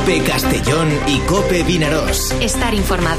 COPE Castellón y COPE Vinaròs. Estar informado.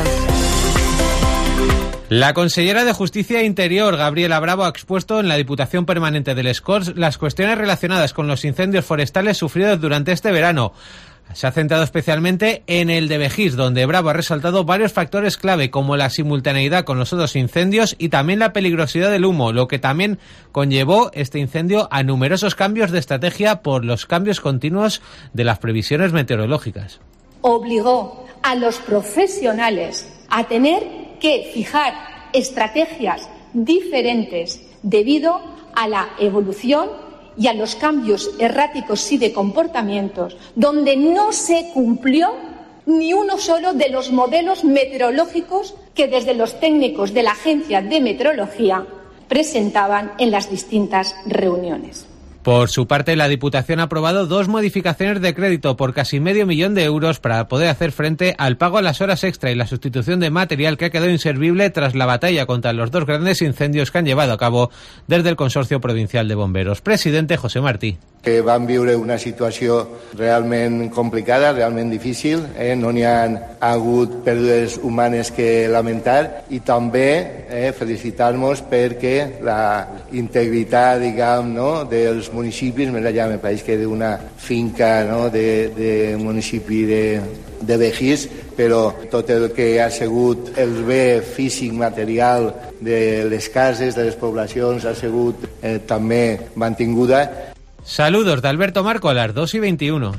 La consellera de Justicia e Interior, Gabriela Bravo, ha expuesto en la Diputación Permanente del Les Corts las cuestiones relacionadas con los incendios forestales sufridos durante este verano. Se ha centrado especialmente en el de Begís, donde Bravo ha resaltado varios factores clave, como la simultaneidad con los otros incendios y también la peligrosidad del humo, lo que también conllevó este incendio a numerosos cambios de estrategia por los cambios continuos de las previsiones meteorológicas. Obligó a los profesionales a tener que fijar estrategias diferentes debido a la evolución y a los cambios erráticos y de comportamientos, donde no se cumplió ni uno solo de los modelos meteorológicos que desde los técnicos de la Agencia de Meteorología presentaban en las distintas reuniones. Por su parte, la Diputación ha aprobado 2 modificaciones de crédito por casi $500,000 de euros para poder hacer frente al pago a las horas extra y la sustitución de material que ha quedado inservible tras la batalla contra los 2 grandes incendios que han llevado a cabo desde el Consorcio Provincial de Bomberos. Presidente José Martí. Que van viure una situació realment complicada, realment difícil, no n'hi ha hagut pèrdues humanes que lamentar i també felicitar-nos perquè la integritat, diguem, no, dels municipis, més allà me pareix que d'una finca, no, de municipi de Begís, però tot el que ha sigut el bé físic, material de les cases, de les poblacions, ha sigut també mantinguda. Saludos de Alberto Marco a las 2:21.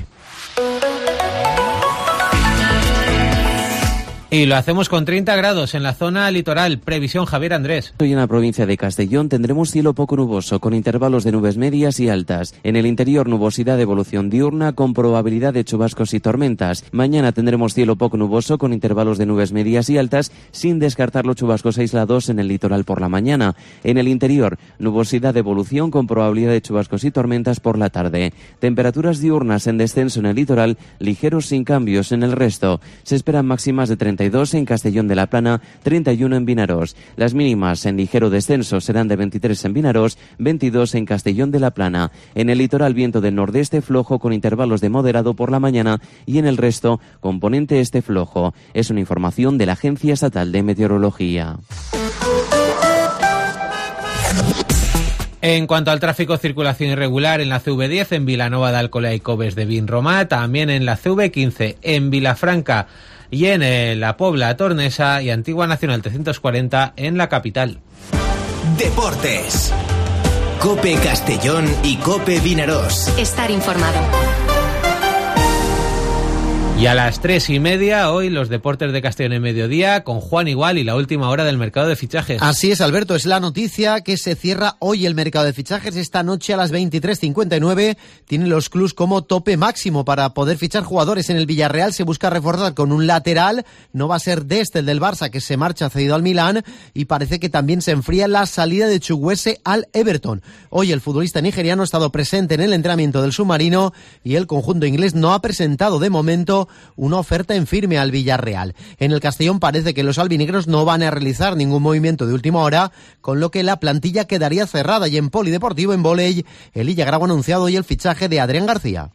Y lo hacemos con 30 grados en la zona litoral. Previsión Javier Andrés. Hoy en la provincia de Castellón tendremos cielo poco nuboso, con intervalos de nubes medias y altas. En el interior, nubosidad de evolución diurna, con probabilidad de chubascos y tormentas. Mañana tendremos cielo poco nuboso, con intervalos de nubes medias y altas, sin descartar los chubascos aislados en el litoral por la mañana. En el interior, nubosidad de evolución, con probabilidad de chubascos y tormentas por la tarde. Temperaturas diurnas en descenso en el litoral, ligeros sin cambios en el resto. Se esperan máximas de 32 en Castellón de la Plana, 31 en Vinaròs. Las mínimas en ligero descenso serán de 23 en Vinaròs, 22 en Castellón de la Plana. En el litoral, viento del nordeste flojo con intervalos de moderado por la mañana y en el resto, componente este flojo. Es una información de la Agencia Estatal de Meteorología. En cuanto al tráfico, circulación irregular en la CV10 en Vilanova de Alcolea y Coves de Vinromà, también en la CV15 en Vilafranca y en la Pobla Tornesa y Antigua Nacional 340 en la capital. Deportes. COPE Castellón y COPE Vinaròs. Estar informado. Y a las 3:30 hoy los deportes de Castellón en mediodía con Juan Igual y la última hora del mercado de fichajes. Así es, Alberto, es la noticia que se cierra hoy el mercado de fichajes. Esta noche a las 23:59 tienen los clubs como tope máximo para poder fichar jugadores. En el Villarreal se busca reforzar con un lateral, no va a ser Dest, el del Barça, que se marcha cedido al Milán, y parece que también se enfría la salida de Chukwueze al Everton. Hoy el futbolista nigeriano ha estado presente en el entrenamiento del submarino y el conjunto inglés no ha presentado de momento una oferta en firme al Villarreal. En el Castellón parece que los albinegros no van a realizar ningún movimiento de última hora, con lo que la plantilla quedaría cerrada. Y en polideportivo, en vóley, el Illagrau ha anunciado hoy el fichaje de Adrián García.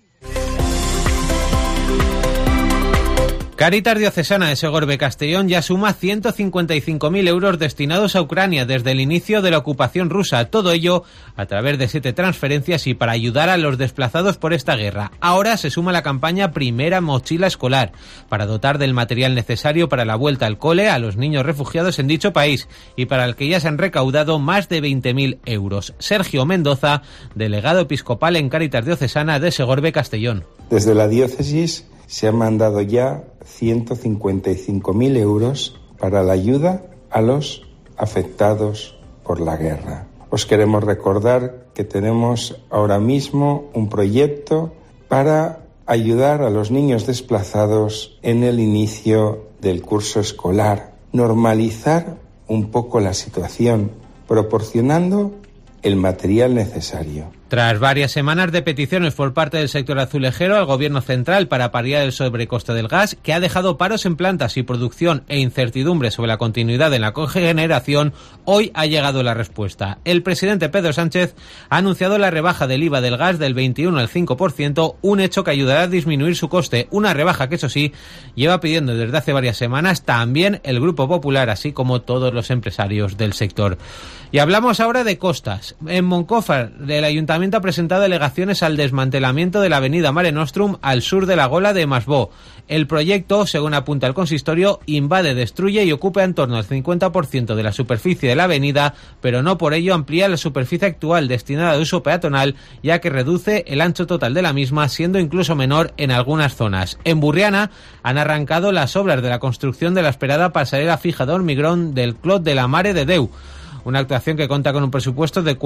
Cáritas Diocesana de Segorbe Castellón ya suma 155.000 euros destinados a Ucrania desde el inicio de la ocupación rusa. Todo ello a través de 7 transferencias y para ayudar a los desplazados por esta guerra. Ahora se suma la campaña Primera Mochila Escolar para dotar del material necesario para la vuelta al cole a los niños refugiados en dicho país y para el que ya se han recaudado más de 20.000 euros. Sergio Mendoza, delegado episcopal en Cáritas Diocesana de Segorbe Castellón. Desde la diócesis se han mandado ya 155.000 euros para la ayuda a los afectados por la guerra. Os queremos recordar que tenemos ahora mismo un proyecto para ayudar a los niños desplazados en el inicio del curso escolar, normalizar un poco la situación, proporcionando el material necesario. Tras varias semanas de peticiones por parte del sector azulejero al Gobierno central para paliar el sobrecoste del gas, que ha dejado paros en plantas y producción e incertidumbre sobre la continuidad en la cogeneración, hoy ha llegado la respuesta. El presidente Pedro Sánchez ha anunciado la rebaja del IVA del gas del 21 al 5%, un hecho que ayudará a disminuir su coste, una rebaja que, eso sí, lleva pidiendo desde hace varias semanas también el Grupo Popular, así como todos los empresarios del sector. Y hablamos ahora de costas. En Moncofa, el Ayuntamiento ha presentado alegaciones al desmantelamiento de la avenida Mare Nostrum al sur de la Gola de Masbó. El proyecto, según apunta el consistorio, invade, destruye y ocupa en torno al 50% de la superficie de la avenida, pero no por ello amplía la superficie actual destinada a uso peatonal, ya que reduce el ancho total de la misma, siendo incluso menor en algunas zonas. En Burriana han arrancado las obras de la construcción de la esperada pasarela fija de hormigón del Clot de la Mare de Déu, una actuación que cuenta con un presupuesto de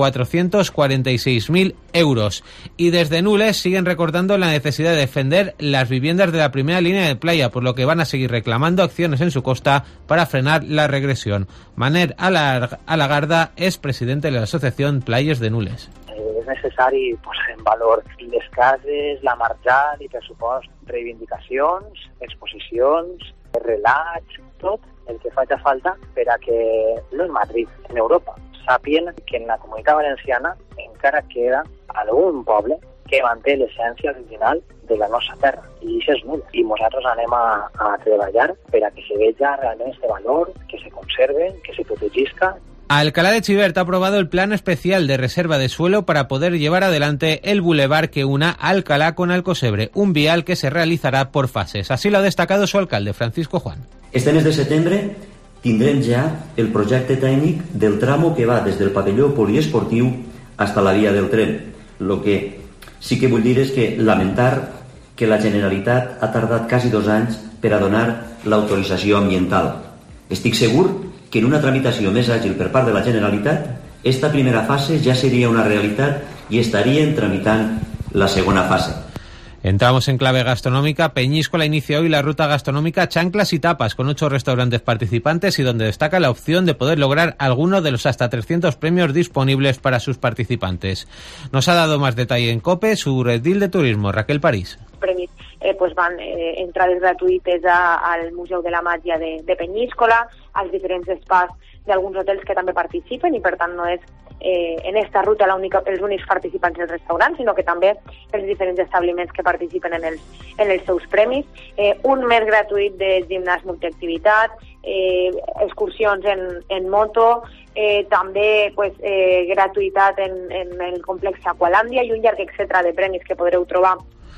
446.000 euros. Y desde Nules siguen recordando la necesidad de defender las viviendas de la primera línea de playa, por lo que van a seguir reclamando acciones en su costa para frenar la regresión. Manel Alagarda es presidente de la Asociación Playes de Nules. És necessari posar en valor les cases, la marjal i, per supost, reivindicacions, exposicions, relats, tot el que faci falta per a que, no en Madrid, en Europa, sàpien que en la Comunitat Valenciana encara queda algun poble que manté l'essència original de la nostra terra. I això és nul. I nosaltres anem a treballar per a que se veja realment este valor, que se conserve, que se protegisca. Alcalá de Xivert ha aprobado el plan especial de reserva de suelo para poder llevar adelante el bulevar que una Alcalá con Alcosebre, un vial que se realizará por fases. Así lo ha destacado su alcalde, Francisco Juan. Este mes de setembre tindrem ja el projecte tècnic del tramo que va des del pavelló poliesportiu hasta la via del tren. Lo que sí que vull dir és que lamentar que la Generalitat ha tardat quasi 2 anys per a donar l'autorització ambiental. Estic segur que en una tramitació més àgil per part de la Generalitat, esta primera fase ja seria una realitat i estaríem tramitant la segona fase. Entramos en clave gastronómica. Peñíscola inicia hoy la ruta gastronómica Chanclas y Tapas, con 8 restaurantes participantes y donde destaca la opción de poder lograr alguno de los hasta 300 premios disponibles para sus participantes. Nos ha dado más detalle en COPE su redil de turismo, Raquel París. Premis van entrades gratuïtes al Museu de la Màgia de Peñíscola, als diferents espais d'alguns hotels que també participen i per tant no és en esta ruta els únics participants dels restaurants, sinó que també els diferents establiments que participen en els seus premis. Un mes gratuït de gimnàs multiactivitat, excursions en moto, també gratuïtat en el complex Aqualàndia i un llarg etcètera de premis que podreu trobar.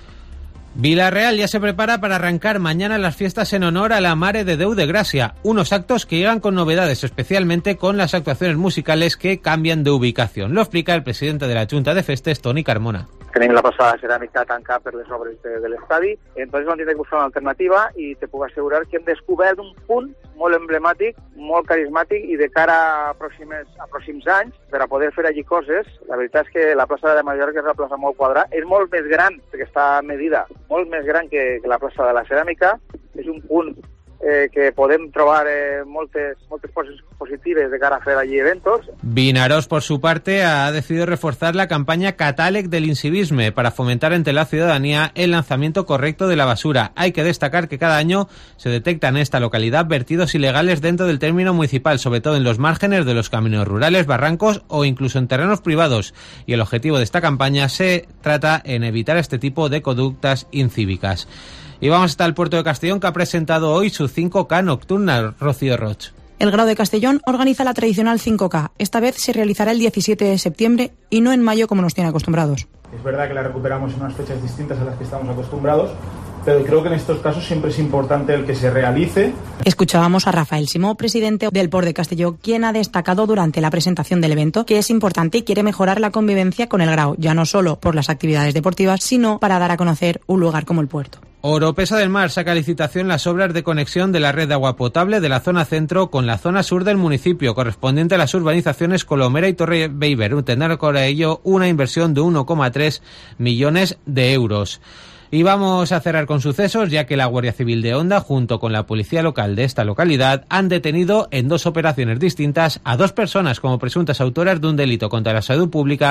Vila-real ya se prepara para arrancar mañana las fiestas en honor a la Mare de Déu de Gracia, unos actos que llegan con novedades, especialmente con las actuaciones musicales que cambian de ubicación. Lo explica el presidente de la Junta de Festes, Toni Carmona. Tenim la plaça de la ceràmica tancada per les obres de l'estadi, entonces vam tenir que buscar una alternativa i te puc assegurar que hem descobert un punt molt emblemàtic, molt carismàtic i de cara a pròxims anys per a poder fer allí coses. La veritat és que la plaça de Mallorca, que és una plaça molt quadrada, és molt més gran, perquè està medida, molt més gran que la plaça de la ceràmica. És un punt que podem trobar moltes cosas positives de cara a hacer allí eventos. Vinaròs, por su parte, ha decidido reforzar la campaña Catàleg del incivisme para fomentar entre la ciudadanía el lanzamiento correcto de la basura. Hay que destacar que cada año se detectan en esta localidad vertidos ilegales dentro del término municipal, sobre todo en los márgenes de los caminos rurales, barrancos o incluso en terrenos privados. Y el objetivo de esta campaña se trata en evitar este tipo de conductas incívicas. Y vamos hasta el puerto de Castellón, que ha presentado hoy su 5K nocturna, Rocío Roch. El Grao de Castellón organiza la tradicional 5K. Esta vez se realizará el 17 de septiembre y no en mayo como nos tiene acostumbrados. Es verdad que la recuperamos en unas fechas distintas a las que estamos acostumbrados, pero creo que en estos casos siempre es importante el que se realice. Escuchábamos a Rafael Simó, presidente del Port de Castelló, quien ha destacado durante la presentación del evento que es importante y quiere mejorar la convivencia con el Grao, ya no solo por las actividades deportivas, sino para dar a conocer un lugar como el puerto. Oropesa del Mar saca a licitación las obras de conexión de la red de agua potable de la zona centro con la zona sur del municipio, correspondiente a las urbanizaciones Colomera y Torre Beiber. Tendrá con ello una inversión de 1,3 millones de euros. Y vamos a cerrar con sucesos, ya que la Guardia Civil de Onda, junto con la policía local de esta localidad, han detenido en 2 operaciones distintas a 2 personas como presuntas autoras de un delito contra la salud pública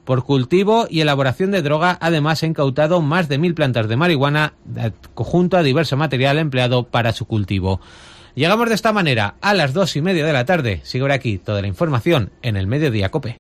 por cultivo y elaboración de droga. Además, ha incautado más de 1.000 plantas de marihuana, junto a diverso material empleado para su cultivo. Llegamos de esta manera a las 2:30 de la tarde. Sigue por aquí toda la información en el Mediodía COPE.